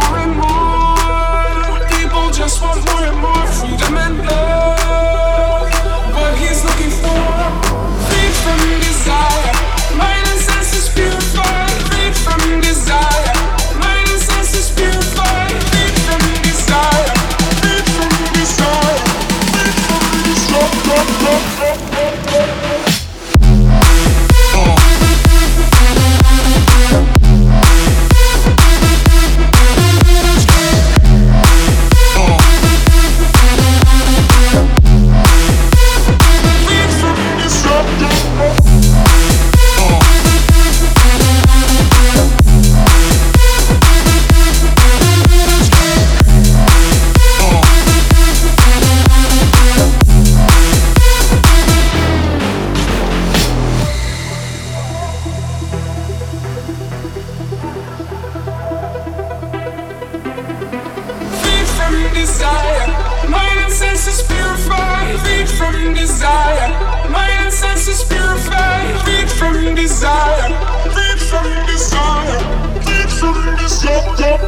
more and more. People just want more and more freedom and love. What he's looking for, freed from desire. Mind and senses purified, freed from desire. Mind and senses purified, freed from desire. Freed from desire, freed from desire. Desire, mind and senses purified, freed from desire. Mind and senses purified, freed from desire, freed from desire, freed from desire.